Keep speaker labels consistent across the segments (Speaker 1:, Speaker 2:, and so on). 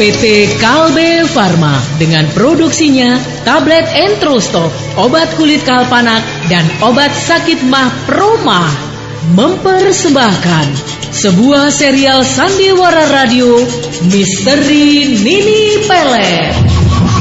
Speaker 1: PT Kalbe Farma dengan produksinya tablet Entrostop, obat kulit kalpanak dan obat sakit mah Proma mempersembahkan sebuah serial sandiwara radio Misteri Nini Pelet.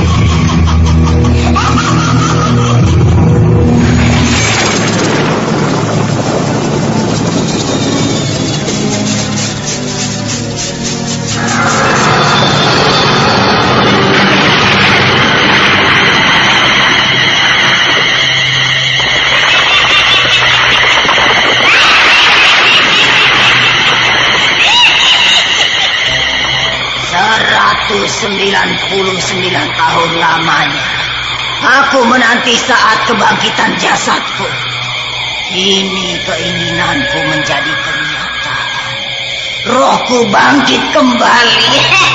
Speaker 2: Tahun lamanya aku menanti saat kebangkitan jasadku. Kini keinginanku menjadi kenyataan. Rohku bangkit kembali.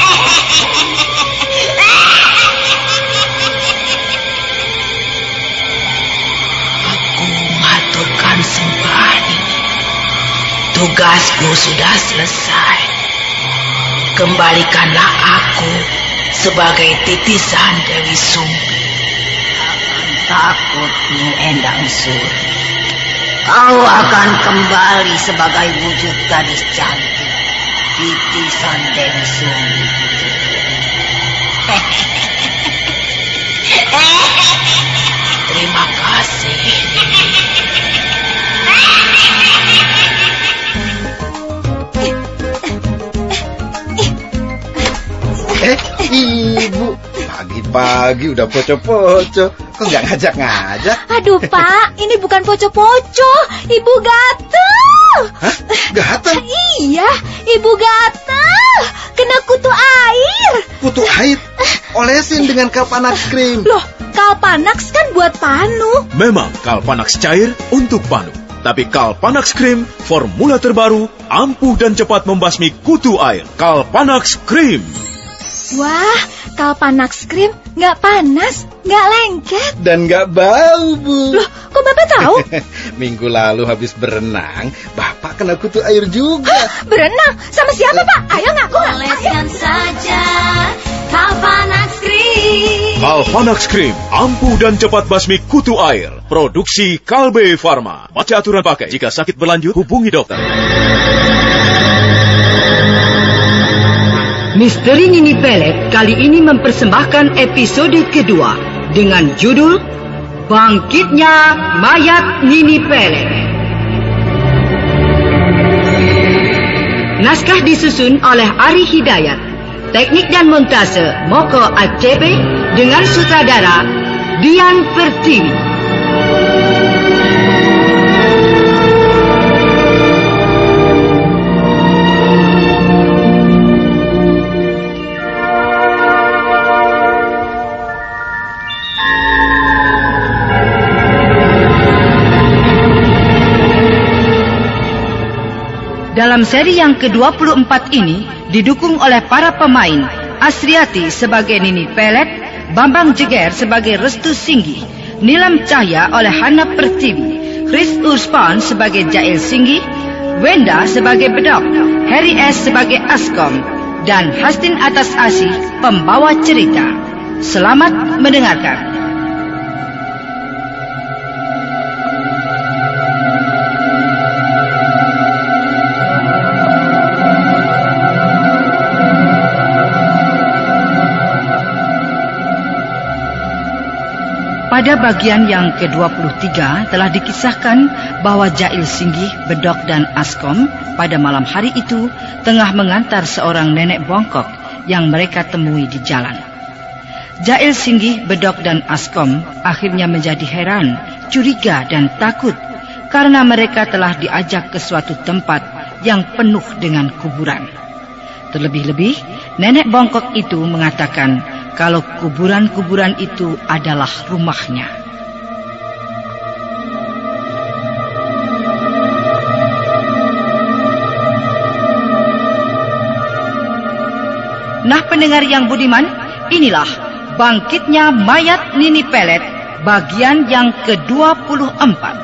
Speaker 2: Aku maturkan sembah ini. Tugasku sudah selesai. Kembalikanlah aku sebagai titisan Dewi Sumbi. Jangan takut, Nyi Endang Suri. Kau akan kembali sebagai wujud gadis cantik, titisan Dewi Sumbi. Terima kasih.
Speaker 3: Ibu, pagi-pagi udah poco-poco. Kok nggak ngajak-ngajak?
Speaker 4: Aduh Pak, ini bukan poco-poco. Ibu gatel.
Speaker 3: Hah? Gatel?
Speaker 4: Iya, ibu gatel. Kena kutu air.
Speaker 3: Kutu air? Olesin dengan Kalpanax Cream.
Speaker 4: Loh, Kalpanax kan buat panu.
Speaker 5: Memang Kalpanax cair untuk panu. Tapi Kalpanax Cream, formula terbaru, ampuh dan cepat membasmi kutu air. Kalpanax Cream.
Speaker 4: Wah, Kalpanax Cream nggak panas, nggak lengket.
Speaker 3: Dan nggak bau, Bu.
Speaker 4: Loh, kok Bapak tahu?
Speaker 3: Minggu lalu habis berenang, Bapak kena kutu air juga.
Speaker 4: Hah, berenang? Sama siapa, Pak? Ayo ngaku.
Speaker 6: Oleskan saja Kalpanax Cream.
Speaker 5: Kalpanax Cream, ampuh dan cepat basmi kutu air. Produksi Kalbe Farma. Baca aturan pakai. Jika sakit berlanjut, hubungi dokter.
Speaker 7: Misteri Nini Pelet kali ini mempersembahkan episode kedua dengan judul Bangkitnya Mayat Nini Pelet. Naskah disusun oleh Ari Hidayat, teknik dan montase Moko ACP dengan sutradara Dian Pertiwi. Dalam seri yang ke-24 ini didukung oleh para pemain Asriati sebagai Nini Pelet, Bambang Jeger sebagai Restu Singgi, Nilam Cahya oleh Hana Pertiwi, Chris Urspan sebagai Jail Singgi, Wenda sebagai Bedok, Harry S sebagai Askom, dan Hastin Atas Asih pembawa cerita. Selamat mendengarkan. Pada bagian yang ke-23 telah dikisahkan bahwa Jail Singgih, Bedok dan Askom pada malam hari itu tengah mengantar seorang nenek bongkok yang mereka temui di jalan. Jail Singgih, Bedok dan Askom akhirnya menjadi heran, curiga dan takut karena mereka telah diajak ke suatu tempat yang penuh dengan kuburan. Terlebih-lebih, nenek bongkok itu mengatakan kalau kuburan-kuburan itu adalah rumahnya. Nah pendengar yang budiman, inilah Bangkitnya Mayat Nini Pelet bagian yang ke-24.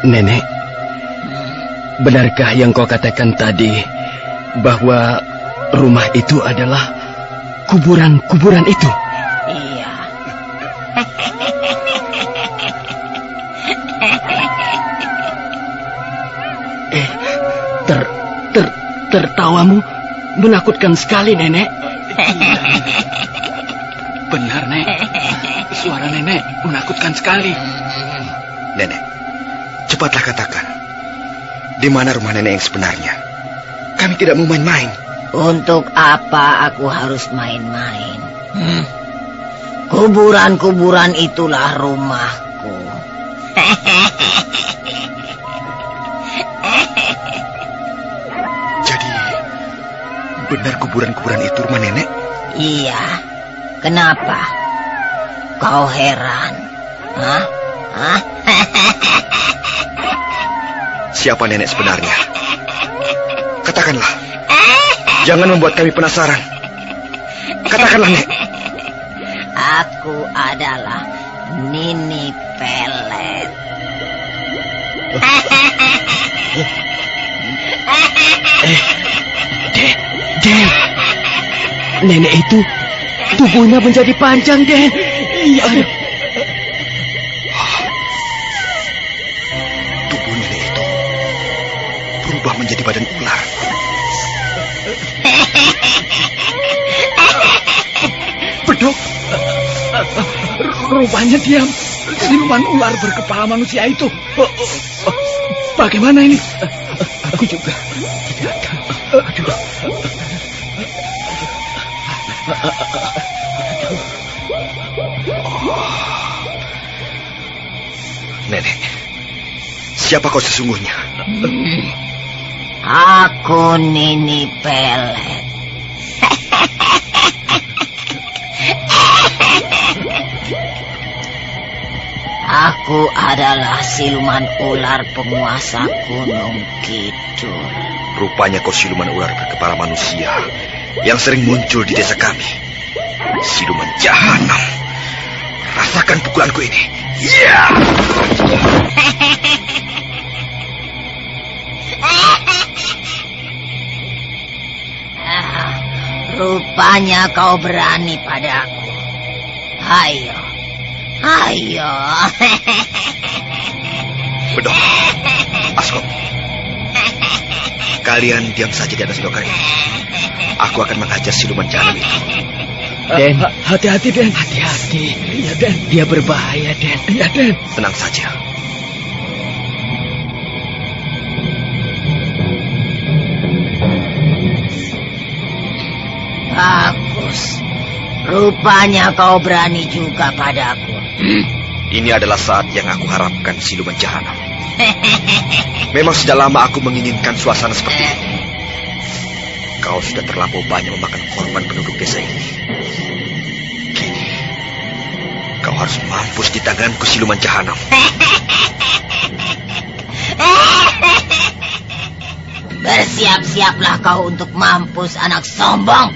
Speaker 8: Nenek, benarkah yang kau katakan tadi bahwa rumah itu adalah kuburan itu?
Speaker 2: Iya.
Speaker 8: Tertawamu menakutkan sekali, Nenek. Benar, Nek. Suara Nenek menakutkan sekali.
Speaker 9: Nenek, cepatlah katakan. Di mana rumah Nenek yang sebenarnya? Kami tidak mau main-main.
Speaker 2: Untuk apa aku harus main-main? Kuburan-kuburan itulah rumahku.
Speaker 9: Jadi, benar kuburan-kuburan itu rumah Nenek?
Speaker 2: Iya. Kenapa? Kau heran? Hah?
Speaker 9: Siapa Nenek sebenarnya? Katakanlah. Jangan membuat kami penasaran. Katakanlah, Nek.
Speaker 2: Aku adalah Nini Pelet.
Speaker 8: Den. Nenek itu tubuhnya menjadi panjang, Den. Iya.
Speaker 9: Tubuh Nenek itu berubah menjadi badan ular.
Speaker 8: Bedok. Rupanya dia siluman ular berkepala manusia itu. Bagaimana ini? Aku juga tidak tahu.
Speaker 9: Nenek, siapa kau sesungguhnya?
Speaker 2: Aku Nini Pelet. Aku adalah siluman ular penguasa Gunung Kidul.
Speaker 9: Rupanya kau siluman ular berkepala manusia yang sering muncul di desa kami. Siluman jahanam. Rasakan pukulanku ini. Ya!
Speaker 2: Rupanya kau berani padaku. Ayo.
Speaker 9: Bedok, Askom, kalian diam saja di atas dokar ini. Aku akan menghajar siluman jahanam itu.
Speaker 8: Den, hati-hati, Den. Hati-hati. Iya, Den. Dia berbahaya, Den. Iya, Den.
Speaker 9: Tenang saja.
Speaker 2: Bagus. Rupanya kau berani juga padaku.
Speaker 9: Ini adalah saat yang aku harapkan, siluman jahanam. Memang sejak lama aku menginginkan suasana seperti ini. Kau sudah terlampau banyak memakan korban penduduk desa ini. Kini, kau harus mampus di tanganku, siluman jahanam.
Speaker 2: Bersiap-siaplah kau untuk mampus, anak sombong.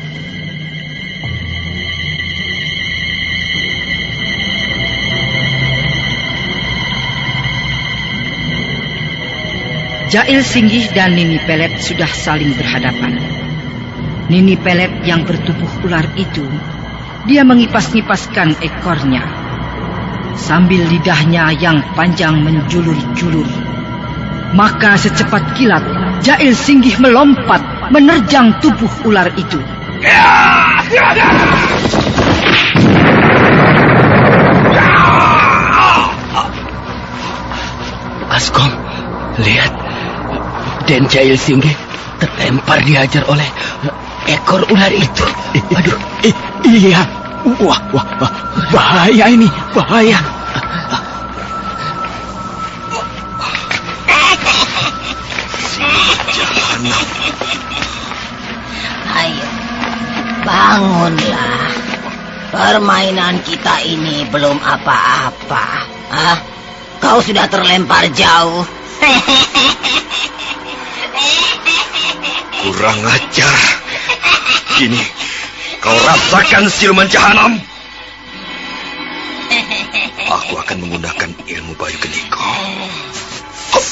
Speaker 7: Jail Singgih dan Nini Pelet sudah saling berhadapan. Nini Pelet yang bertubuh ular itu, dia mengipas-ngipaskan ekornya. Sambil lidahnya yang panjang menjulur-julur. Maka secepat kilat, Jail Singgih melompat menerjang tubuh ular itu.
Speaker 8: Askom, lihat. Den Jail Singgih terlempar dihajar oleh ekor ular itu. Aduh, iya. Wah, bahaya ini, bahaya.
Speaker 9: Jahanam.
Speaker 2: Ayo, bangunlah. Permainan kita ini belum apa-apa. Kau sudah terlempar jauh.
Speaker 9: Kurang ajar. Kini kau rasakan, siluman jahanam. Aku akan menggunakan ilmu Bayu Geniko.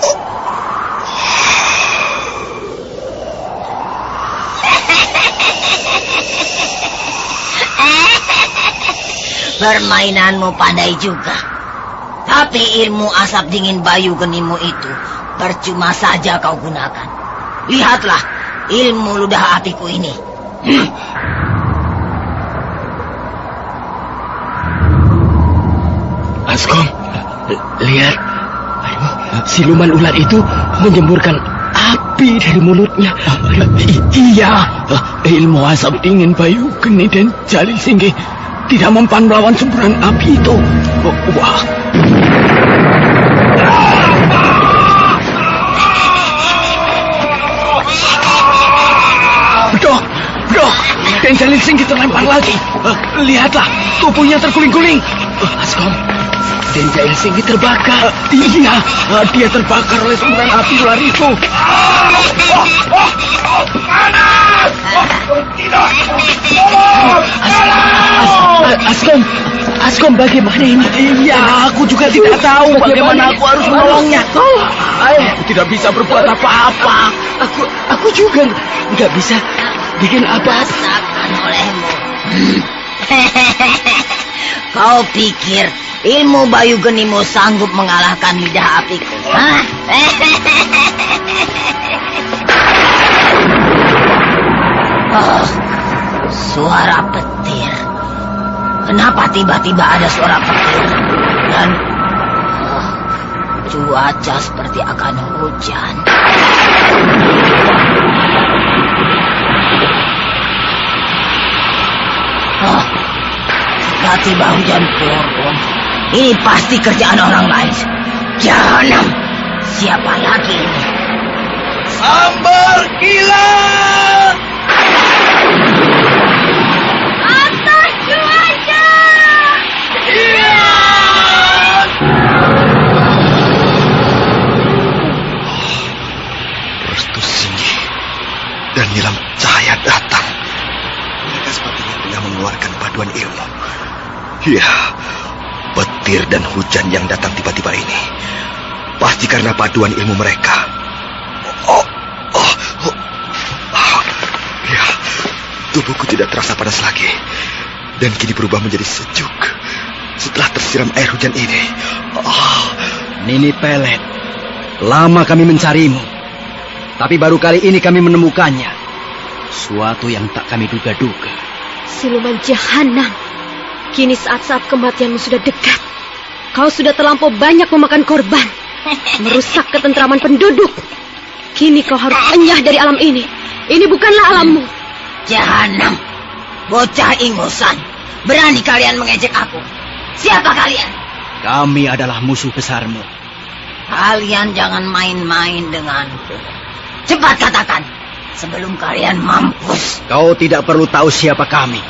Speaker 2: Permainanmu pandai juga. Tapi ilmu asap dingin Bayu Genimu itu percuma saja kau gunakan. Lihatlah ilmu ludah apiku ini.
Speaker 8: Askom, lihat. Aduh, siluman ular itu menyemburkan api dari mulutnya. Iya, ilmu asap dingin Bayu Geni dan Jalil Singgih tidak mempan melawan semburan api itu. Wah. Dok, dan Jalil Singgih terlempar lagi. Lihatlah, tubuhnya terguling-guling. Askom, dan Jalil Singgih terbakar. Iya, dia terbakar oleh semburan api ular itu. Askom, bagaimana ini? Iya, aku juga tidak tahu bagaimana aku harus menolongnya. Aku tidak bisa berbuat apa-apa. Aku juga nggak bisa bikin apa.
Speaker 2: Rasakan olehmu. Kau pikir ilmu Bayu Genimu sanggup mengalahkan lidah apiku? Hah? Oh, suara petir. Kenapa tiba-tiba ada suara petir? Dan cuaca seperti akan hujan. Oh, tiba-tiba hujan turun. Ini pasti kerjaan orang lain. Jangan. Siapa lagi ini?
Speaker 10: Sambar kilat!
Speaker 6: Atas cuaca!
Speaker 9: Restu Singgih dan Nilam Cahaya datang. Mereka sepertinya tengah mengeluarkan paduan ilmu. Ya, petir dan hujan yang datang tiba-tiba ini pasti karena paduan ilmu mereka. Ya, tubuhku tidak terasa panas lagi dan kini berubah menjadi sejuk setelah tersiram air hujan ini.
Speaker 8: Nini Pelet, lama kami mencarimu, tapi baru kali ini kami menemukannya. Suatu yang tak kami duga-duga.
Speaker 11: Siluman jahanam, kini saat-saat kematianmu sudah dekat. Kau sudah terlampau banyak memakan korban, merusak ketentraman penduduk. Kini kau harus enyah dari alam ini. Ini bukanlah alammu.
Speaker 2: Jahanam, bocah ingusan. Berani kalian mengejek aku? Siapa kalian?
Speaker 8: Kami adalah musuh besarmu.
Speaker 2: Kalian jangan main-main denganku. Cepat katakan, sebelum kalian mampus.
Speaker 8: Kau tidak perlu tahu siapa kami.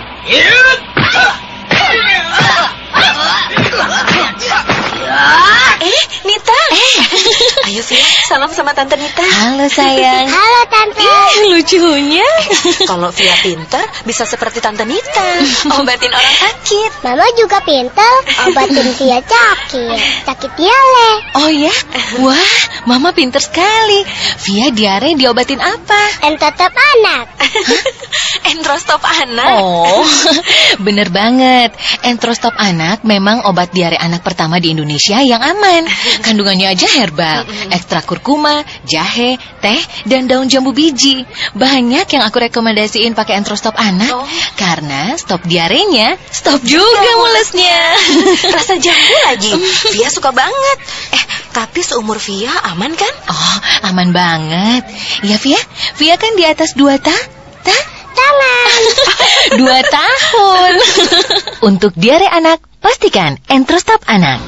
Speaker 11: Nita. Ayo Via, salam sama Tante Nita.
Speaker 4: Halo sayang.
Speaker 6: Halo Tante.
Speaker 11: Lucunya. Kalau Via pintar, bisa seperti Tante Nita. Obatin orang sakit.
Speaker 6: Mama juga pintar, obatin Via sakit diare.
Speaker 4: Oh ya? Wah, Mama pintar sekali. Via diare diobatin apa?
Speaker 6: Entrostop anak.
Speaker 11: Entrostop anak?
Speaker 4: Oh, bener banget. Entrostop anak memang obat diare anak pertama di Indonesia yang aman. Kandungannya aja herbal, ekstra kurkuma, jahe, teh, dan daun jambu biji. Banyak yang aku rekomendasiin pakai Entrostop anak, karena stop diarenya, stop juga mulesnya.
Speaker 11: Rasa jambu lagi. Via suka banget. Tapi seumur Via aman kan?
Speaker 4: Oh, aman banget. Ya Via kan di atas 2
Speaker 6: Tangan.
Speaker 4: 2 tahun. Untuk diare anak, pastikan Entrostop anak.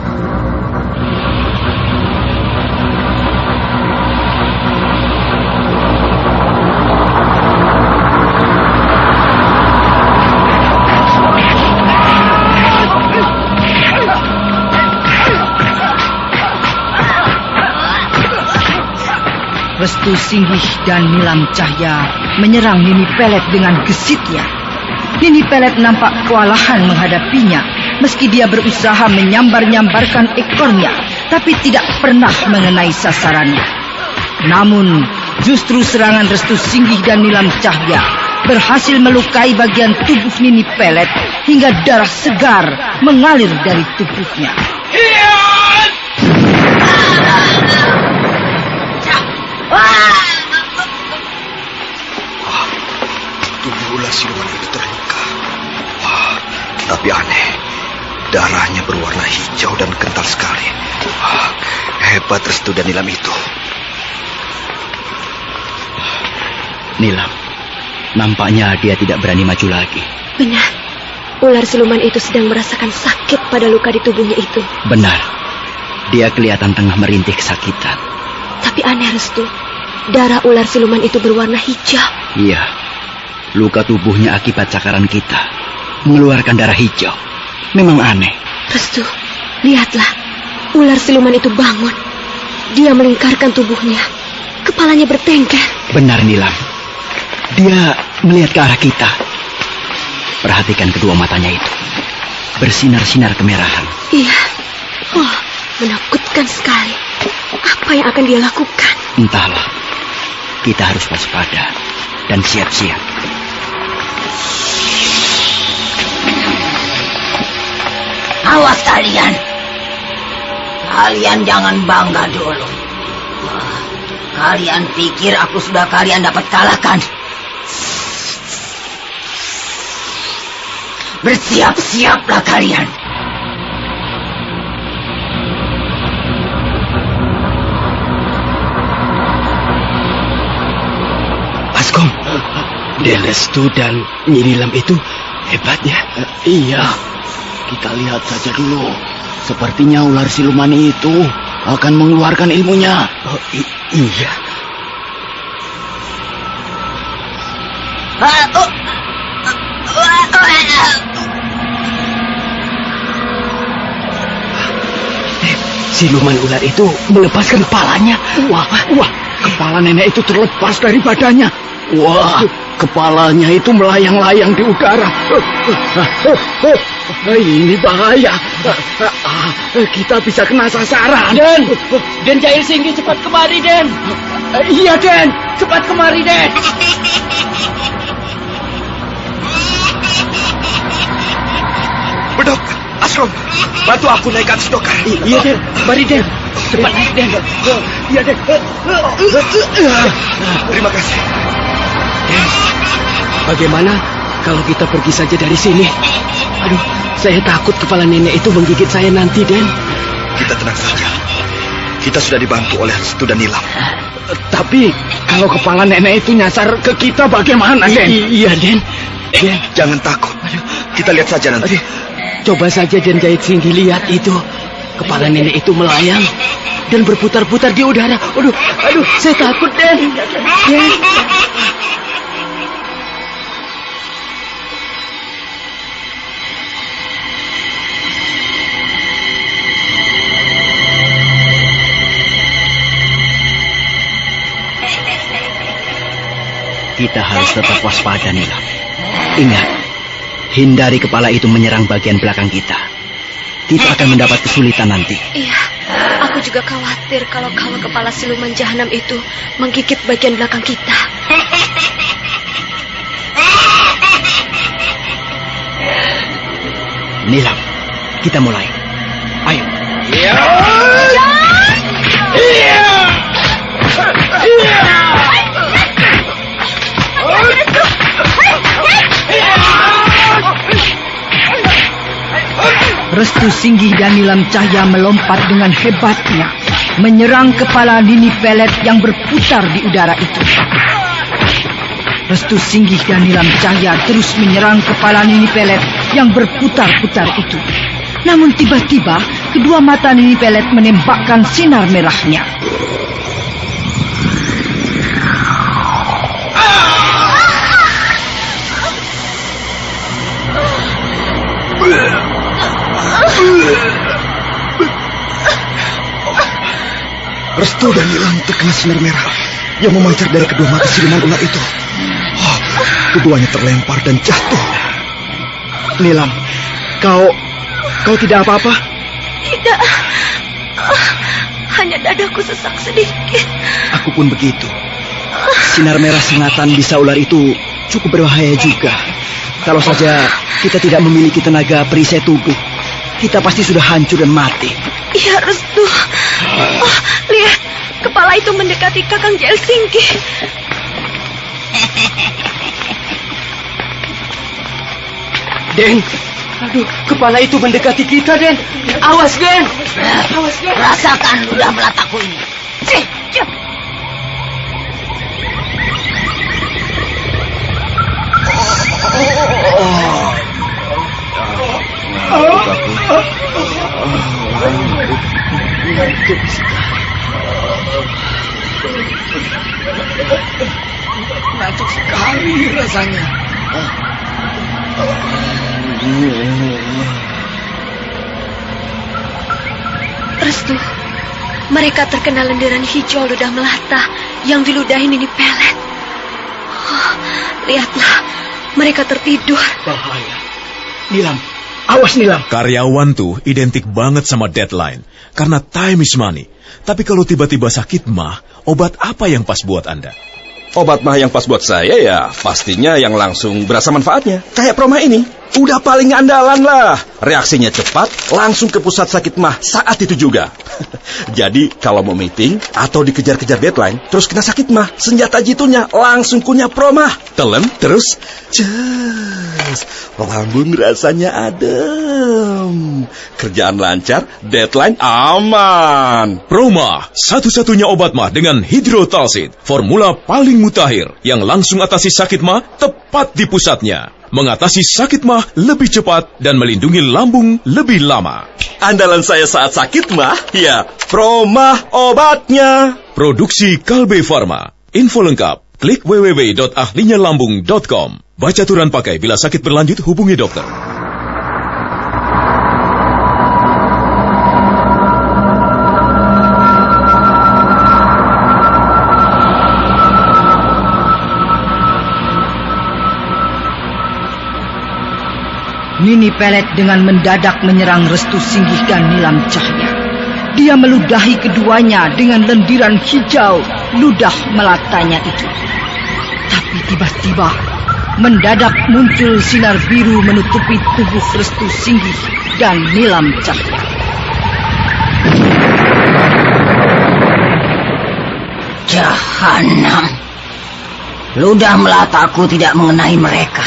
Speaker 7: Restu Singgih dan Nilam Cahaya menyerang Nini Pelet dengan gesitnya. Nini Pelet nampak kewalahan menghadapinya, meski dia berusaha menyambar-nyambarkan ekornya. tapi tidak pernah mengenai sasarannya. Namun, justru serangan Restu Singgih dan Nilam Cahya berhasil melukai bagian tubuh Nini Pelet hingga darah segar mengalir dari tubuhnya.
Speaker 9: Tubuh ular siluman itu terluka. Tapi aneh, darahnya berwarna hijau dan kental sekali. Hebat Restu dan Nilam itu.
Speaker 8: Nilam, nampaknya dia tidak berani maju lagi.
Speaker 11: Benar, ular siluman itu sedang merasakan sakit pada luka di tubuhnya itu.
Speaker 8: Benar, dia kelihatan tengah merintih kesakitan.
Speaker 11: Tapi aneh Restu, darah ular siluman itu berwarna hijau.
Speaker 8: Iya, luka tubuhnya akibat cakaran kita mengeluarkan darah hijau. Memang aneh.
Speaker 11: Restu, lihatlah, ular siluman itu bangun. Dia melingkarkan tubuhnya, kepalanya bertengker.
Speaker 8: Benar Nilam, dia melihat ke arah kita. Perhatikan kedua matanya itu, bersinar-sinar kemerahan.
Speaker 11: Iya, menakutkan sekali. Apa yang akan dia lakukan?
Speaker 8: Entahlah, kita harus waspada dan siap-siap.
Speaker 2: Awas kalian. Kalian jangan bangga dulu. Kalian pikir aku sudah kalian dapat kalahkan? Bersiap-siaplah kalian.
Speaker 8: Askom, Restu dan Nyi Nilam itu hebat ya? Iya, kita lihat saja dulu. Sepertinya ular siluman itu akan mengeluarkan ilmunya. Iya. Siluman ular itu melepaskan kepalanya. Wah, kepala nenek itu terlepas dari badannya. Wah, kepalanya itu melayang-layang di udara. Ini bahaya. Kita bisa kena sasaran. Den Jail Singgih, cepat kemari, Den. Iya, Den. Cepat kemari, Den.
Speaker 9: Bedok, Asrom, bantu aku naik ke atas dokar.
Speaker 8: Iya, Den. Mari, Den. Cepat naik, Den. Iya, Den.
Speaker 9: Terima kasih.
Speaker 8: Den, bagaimana kalau kita pergi saja dari sini? Aduh, saya takut kepala nenek itu menggigit saya nanti, Den.
Speaker 9: Kita tenang saja. Kita sudah dibantu oleh Restu dan Nilam.
Speaker 8: Tapi kalau kepala nenek itu nyasar ke kita bagaimana, Den? Iya, Den.
Speaker 9: Jangan takut. Kita lihat saja nanti.
Speaker 8: Coba saja Den Jahit Singgih lihat itu. Kepala nenek itu melayang dan berputar-putar di udara. Aduh, saya takut, Den. Den. Kita harus tetap waspada, Nilam. Ingat, hindari kepala itu menyerang bagian belakang kita. Kita akan mendapat kesulitan nanti.
Speaker 11: Iya, aku juga khawatir kalau kepala siluman jahanam itu menggigit bagian belakang kita.
Speaker 8: Nilam, kita mulai. Ayo. Iya.
Speaker 7: Restu Singgih dan Nilam Cahya melompat dengan hebatnya, menyerang kepala Nini Pelet yang berputar di udara itu. Restu Singgih dan Nilam Cahya terus menyerang kepala Nini Pelet yang berputar-putar itu. Namun tiba-tiba, kedua mata Nini Pelet menembakkan sinar merahnya.
Speaker 9: Restu dan Nilam terkena sinar merah yang memancar dari kedua mata siluman ular itu. Keduanya terlempar dan jatuh.
Speaker 8: Nilam, kau tidak apa-apa?
Speaker 11: Tidak. Hanya dadaku sesak sedikit.
Speaker 8: Aku pun begitu. Sinar merah sengatan bisa ular itu cukup berbahaya juga. Kalau saja kita tidak memiliki tenaga perisai tubuh, kita pasti sudah hancur dan mati.
Speaker 11: Iya, Restu. Lihat, kepala itu mendekati Kakang Jail Singgih.
Speaker 8: Den, aduh, kepala itu mendekati kita, Den. Awas, Den.
Speaker 2: Awas, Den. Rasakan ludah melataku ini.
Speaker 8: Ngantuk sekali rasanya.
Speaker 11: Restu, mereka terkena lendiran hijau ludah melata yang diludahi Nini Pelet. Lihatlah, mereka tertidur.
Speaker 8: Bahaya. Nilam, awas Nilam.
Speaker 5: Karyawan tuh identik banget sama deadline, karena time is money. Tapi kalau tiba-tiba sakit mah, obat apa yang pas buat Anda?
Speaker 9: Obat mah yang pas buat saya ya pastinya yang langsung berasa manfaatnya. Kayak Proma ini, udah paling andalan lah. Reaksinya cepat, langsung ke pusat sakit mah saat itu juga. Jadi kalau mau meeting atau dikejar-kejar deadline, terus kena sakit mah, senjata jitunya langsung kunyah Proma. Telan, terus ces, lambung rasanya adem. Kerjaan lancar, deadline aman.
Speaker 5: Proma, satu-satunya obat mah dengan hidrotalsid, formula paling mutakhir yang langsung atasi sakit mah tepat di pusatnya. Mengatasi sakit mah lebih cepat dan melindungi lambung lebih lama.
Speaker 9: Andalan saya saat sakit mah, ya Proma obatnya.
Speaker 5: Produksi Kalbe Farma. Info lengkap, klik www.ahlinyalambung.com. Baca aturan pakai, bila sakit berlanjut hubungi dokter.
Speaker 7: Nini Pelet dengan mendadak menyerang Restu Singgih dan Nilam Cahya. Dia meludahi keduanya dengan lendiran hijau ludah melatanya itu. Tapi tiba-tiba mendadak muncul sinar biru menutupi tubuh Restu Singgih dan Nilam Cahya.
Speaker 2: Jahanam. Ludah melataku tidak mengenai mereka.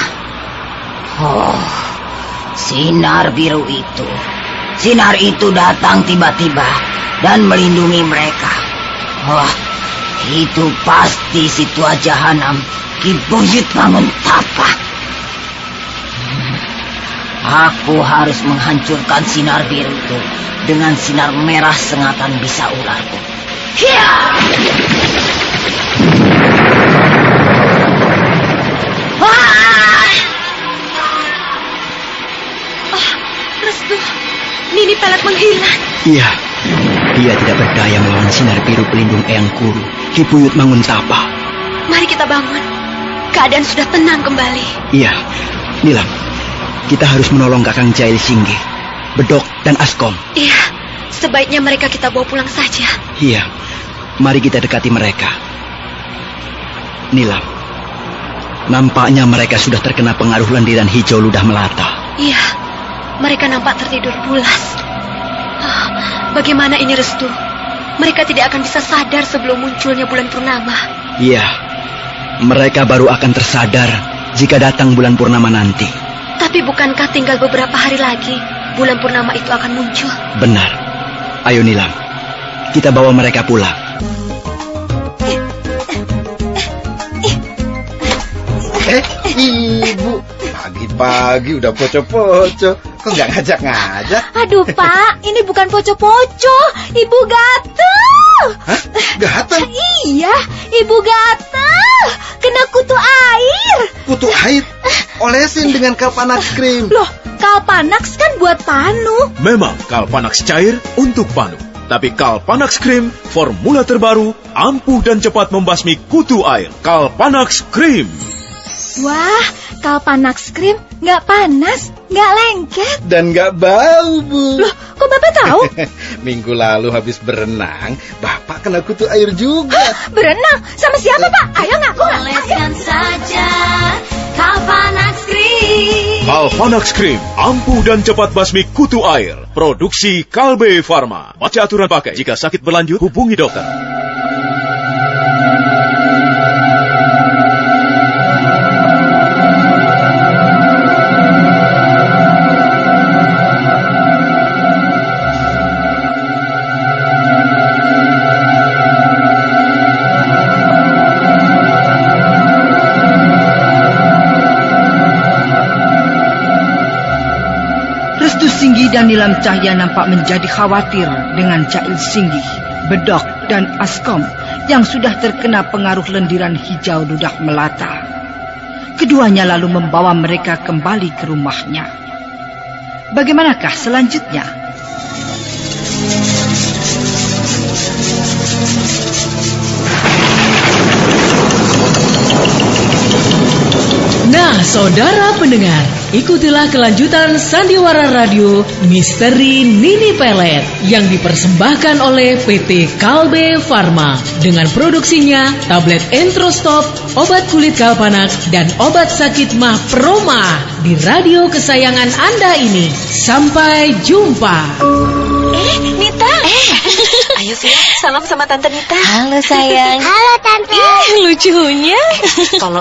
Speaker 2: Sinar biru itu. Sinar itu datang tiba-tiba dan melindungi mereka. Itu pasti si tua jahanam Ki Buyut Manguntapa. Aku harus menghancurkan sinar biru itu dengan sinar merah sengatan bisa ularku. Hiya!
Speaker 11: Restu, Nini Pelet menghilang.
Speaker 8: Iya, dia tidak berdaya melawan sinar biru pelindung Eyang Kuru, Ki Buyut Manguntapa.
Speaker 11: Mari kita bangun. Keadaan sudah tenang kembali.
Speaker 8: Iya, Nilam, kita harus menolong Kakang Jail Singgih, Bedok dan Askom.
Speaker 11: Iya, sebaiknya mereka kita bawa pulang saja.
Speaker 8: Iya, mari kita dekati mereka. Nilam, nampaknya mereka sudah terkena pengaruh lendiran hijau ludah melata.
Speaker 11: Iya, mereka nampak tertidur pulas. Bagaimana ini Restu? Mereka tidak akan bisa sadar sebelum munculnya bulan purnama.
Speaker 8: Iya, mereka baru akan tersadar jika datang bulan purnama nanti.
Speaker 11: Tapi bukankah tinggal beberapa hari lagi bulan purnama itu akan muncul?
Speaker 8: Benar. Ayo Nilam, kita bawa mereka pulang.
Speaker 3: Ibu, pagi-pagi udah poco-poco. Kok nggak ngajak-ngajak?
Speaker 12: Aduh Pak, ini bukan poco-poco, Ibu gatel.
Speaker 3: Hah? Gatel?
Speaker 12: Iya, Ibu gatel. Kena kutu air.
Speaker 3: Kutu air? Olesin dengan Kalpanax Cream.
Speaker 12: Loh, Kalpanax kan buat panu.
Speaker 5: Memang Kalpanax cair untuk panu. Tapi Kalpanax Cream, formula terbaru, ampuh dan cepat membasmi kutu air. Kalpanax Cream.
Speaker 12: Wah, Kalpanax Cream nggak panas, nggak lengket.
Speaker 3: Dan nggak bau, Bu.
Speaker 12: Loh, kok Bapak tahu?
Speaker 3: Minggu lalu habis berenang, Bapak kena kutu air juga.
Speaker 12: Hah, berenang? Sama siapa, Pak? Ayo ngaku.
Speaker 13: Oleskan saja Kalpanax Cream.
Speaker 5: Kalpanax Cream, ampuh dan cepat basmi kutu air. Produksi Kalbe Farma. Baca aturan pakai. Jika sakit berlanjut, hubungi dokter.
Speaker 7: Singgi dan Nilam Cahya nampak menjadi khawatir dengan Jail Singgih, Bedok, dan Askom yang sudah terkena pengaruh lendiran hijau ludah melata. Keduanya lalu membawa mereka kembali ke rumahnya. Bagaimanakah selanjutnya?
Speaker 1: Nah, saudara pendengar, ikutilah kelanjutan Sandiwara Radio Misteri Nini Pelet yang dipersembahkan oleh PT Kalbe Farma dengan produksinya tablet Entrostop, obat kulit kalpanak, dan obat sakit mah Proma di radio kesayangan Anda ini. Sampai jumpa.
Speaker 4: Nita. Ayo sih, salam sama Tante Nita.
Speaker 6: Halo sayang.
Speaker 4: Halo Tante. Lucunya. Tolong